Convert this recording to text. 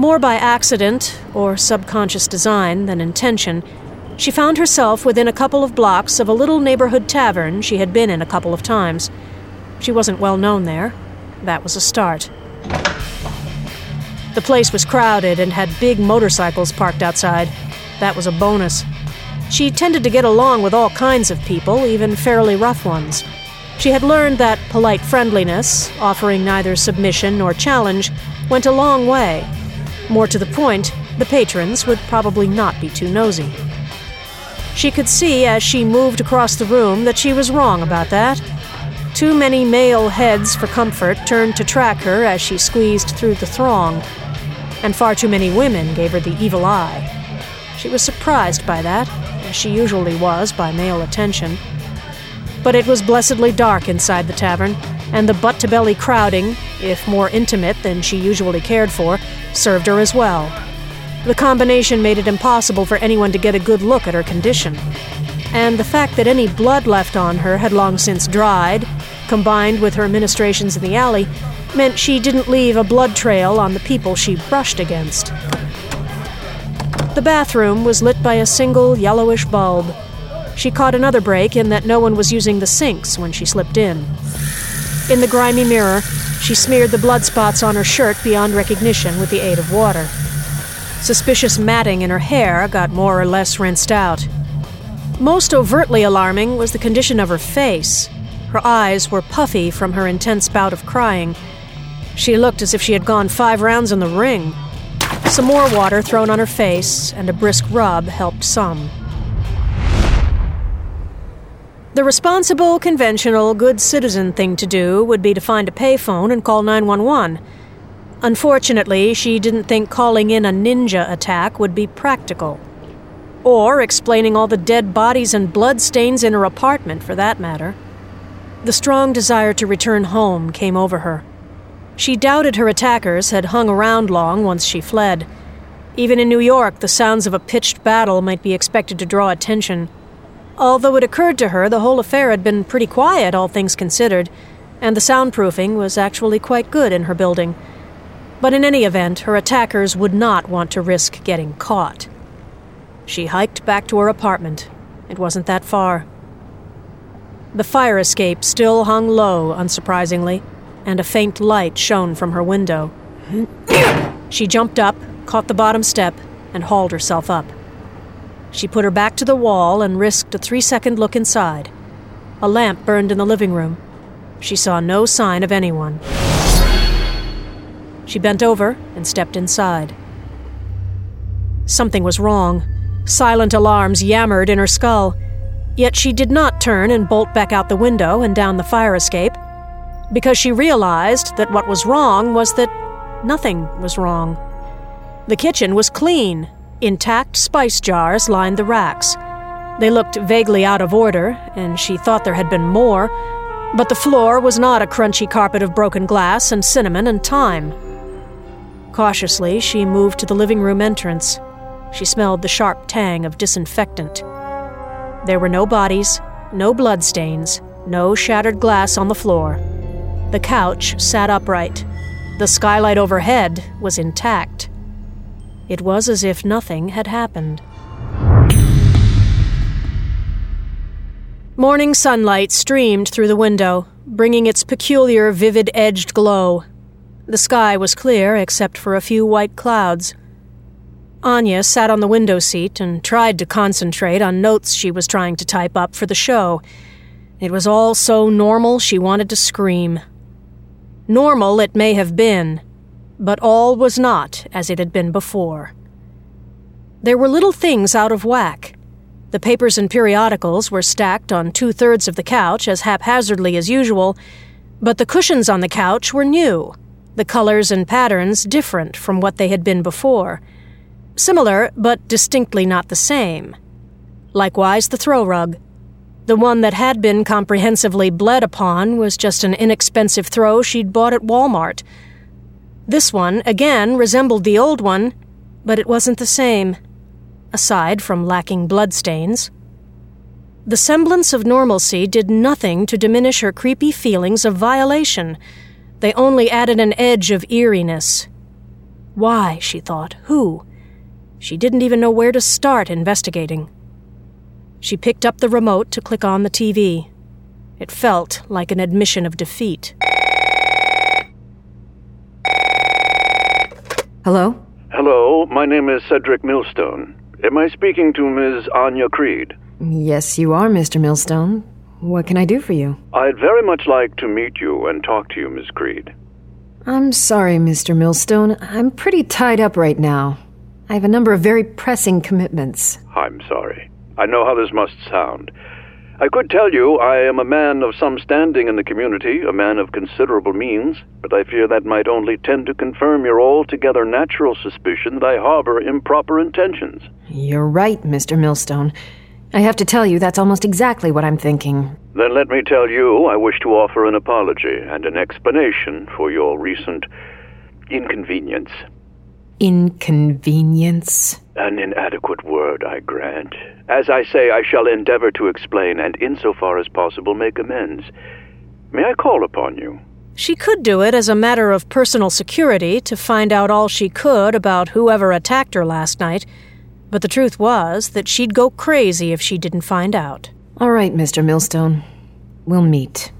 More by accident or subconscious design than intention, she found herself within a couple of blocks of a little neighborhood tavern she had been in a couple of times. She wasn't well known there. That was a start. The place was crowded and had big motorcycles parked outside. That was a bonus. She tended to get along with all kinds of people, even fairly rough ones. She had learned that polite friendliness, offering neither submission nor challenge, went a long way. More to the point, the patrons would probably not be too nosy. She could see as she moved across the room that she was wrong about that. Too many male heads for comfort turned to track her as she squeezed through the throng, and far too many women gave her the evil eye. She was surprised by that, as she usually was by male attention. But it was blessedly dark inside the tavern, and the butt-to-belly crowding, if more intimate than she usually cared for, served her as well. The combination made it impossible for anyone to get a good look at her condition. And the fact that any blood left on her had long since dried, combined with her ministrations in the alley, meant she didn't leave a blood trail on the people she brushed against. The bathroom was lit by a single yellowish bulb. She caught another break in that no one was using the sinks when she slipped in. In the grimy mirror, she smeared the blood spots on her shirt beyond recognition with the aid of water. Suspicious matting in her hair got more or less rinsed out. Most overtly alarming was the condition of her face. Her eyes were puffy from her intense bout of crying. She looked as if she had gone 5 rounds in the ring. Some more water thrown on her face, and a brisk rub helped some. The responsible, conventional, good citizen thing to do would be to find a payphone and call 911. Unfortunately, she didn't think calling in a ninja attack would be practical. Or explaining all the dead bodies and bloodstains in her apartment, for that matter. The strong desire to return home came over her. She doubted her attackers had hung around long once she fled. Even in New York, the sounds of a pitched battle might be expected to draw attention. Although it occurred to her the whole affair had been pretty quiet, all things considered, and the soundproofing was actually quite good in her building. But in any event, her attackers would not want to risk getting caught. She hiked back to her apartment. It wasn't that far. The fire escape still hung low, unsurprisingly, and a faint light shone from her window. She jumped up, caught the bottom step, and hauled herself up. She put her back to the wall and risked a 3-second look inside. A lamp burned in the living room. She saw no sign of anyone. She bent over and stepped inside. Something was wrong. Silent alarms yammered in her skull. Yet she did not turn and bolt back out the window and down the fire escape, because she realized that what was wrong was that nothing was wrong. The kitchen was clean. Intact spice jars lined the racks. They looked vaguely out of order, and she thought there had been more, but the floor was not a crunchy carpet of broken glass and cinnamon and thyme. Cautiously, she moved to the living room entrance. She smelled the sharp tang of disinfectant. There were no bodies, no bloodstains, no shattered glass on the floor. The couch sat upright. The skylight overhead was intact. It was as if nothing had happened. Morning sunlight streamed through the window, bringing its peculiar vivid-edged glow. The sky was clear except for a few white clouds. Anya sat on the window seat and tried to concentrate on notes she was trying to type up for the show. It was all so normal she wanted to scream. Normal it may have been, but all was not as it had been before. There were little things out of whack. The papers and periodicals were stacked on 2/3 of the couch as haphazardly as usual, but the cushions on the couch were new, the colors and patterns different from what they had been before. Similar, but distinctly not the same. Likewise the throw rug. The one that had been comprehensively bled upon was just an inexpensive throw she'd bought at Walmart. This one, again, resembled the old one, but it wasn't the same, aside from lacking bloodstains. The semblance of normalcy did nothing to diminish her creepy feelings of violation. They only added an edge of eeriness. Why, she thought. Who? She didn't even know where to start investigating. She picked up the remote to click on the TV. It felt like an admission of defeat. Hello? Hello, my name is Cedric Millstone. Am I speaking to Ms. Anya Creed? Yes, you are, Mr. Millstone. What can I do for you? I'd very much like to meet you and talk to you, Ms. Creed. I'm sorry, Mr. Millstone. I'm pretty tied up right now. I have a number of very pressing commitments. I'm sorry. I know how this must sound. I could tell you I am a man of some standing in the community, a man of considerable means, but I fear that might only tend to confirm your altogether natural suspicion that I harbor improper intentions. You're right, Mr. Millstone. I have to tell you that's almost exactly what I'm thinking. Then let me tell you I wish to offer an apology and an explanation for your recent inconvenience. Inconvenience? An inadequate word, I grant. As I say, I shall endeavor to explain and, insofar as possible, make amends. May I call upon you? She could do it as a matter of personal security to find out all she could about whoever attacked her last night, but the truth was that she'd go crazy if she didn't find out. All right, Mr. Millstone. We'll meet.